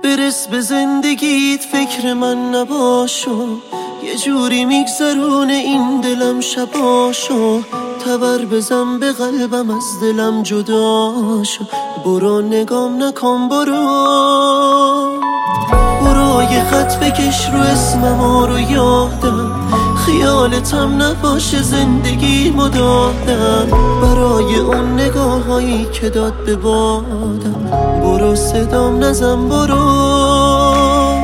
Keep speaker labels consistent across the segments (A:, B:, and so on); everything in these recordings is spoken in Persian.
A: برس به زندگیت، فکر من نباشو، یه جوری میگذرونه این دلم شباشو. تبر بزن به قلبم، از دلم جدا شو. برو نگام نکن، برو یه خط بکش رو اسمم رو یادم، خیالتم نباشه زندگی مدادم. برای اون نگاه هایی که داد به بادم، برو صدام نزن، برو.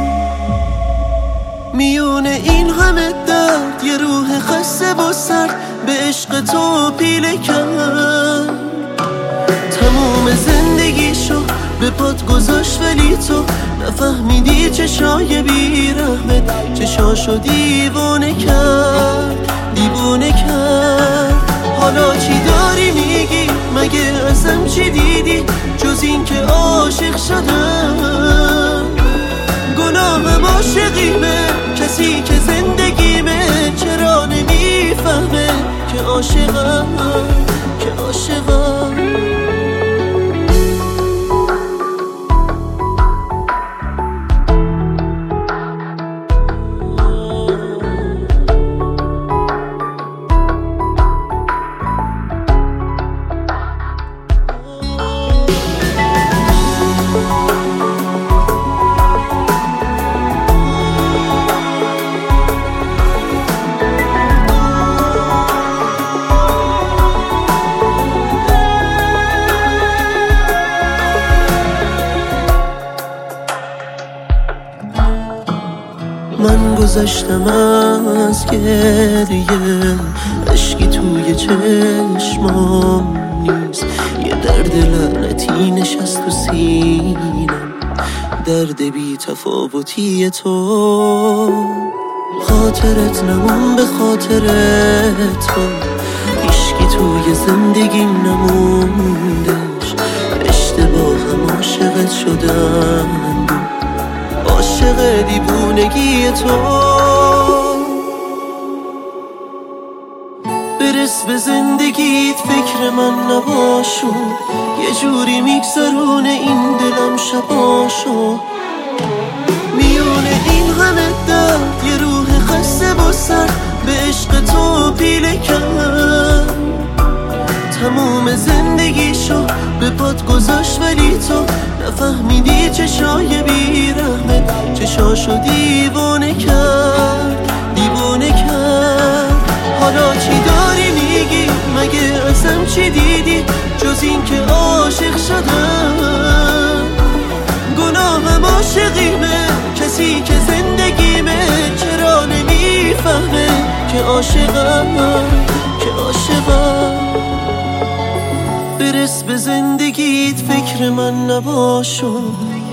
A: میونه این همه درد یه روح خسته و سرد به عشق تو پیله کرد. تموم زندگیشو به پات گذاشت، ولی تو نفهمیدی چشای بیرحمت چشاشو دیوونه کرد، دیوونه کرد. حالا چی داری میگی؟ مگه ازم چی دیدی جز این که عاشق شدم؟ گناهم عاشقیمه، کسی که زندگیمه چرا نمیفهمه که عاشقم، که عاشقم. من گذشتم از گریه، اشکی توی چشمام نیست. یه درد لعنتی نشست تو سینم، درد بی تفاوتی تو. خاطرت نمون به خاطر تو، هیچکی توی زندگیم نموندش. اشتباهم عاشقت شدم، عاشق دیوونگی تو. برس به زندگیت، فکر من نباشو، یه جوری میگذرونه این دلم شباشو. میونه این همه درد یه روح خسته و سرد به عشق تو پیله کرد. تموم زندگیشو به پات گذاشت، ولی تو نفهمیدی چشای بیرحمت چشاشو دیوونه کرد، دیوونه کرد. حالا چی داری میگی؟ مگه ازم چی دیدی جز این که عاشق شدم؟ گناهم عاشقیمه، کسی که زندگیمه چرا نمیفهمه که عاشقم، که عاشقم. برس به زندگیت، فکر من نباشو،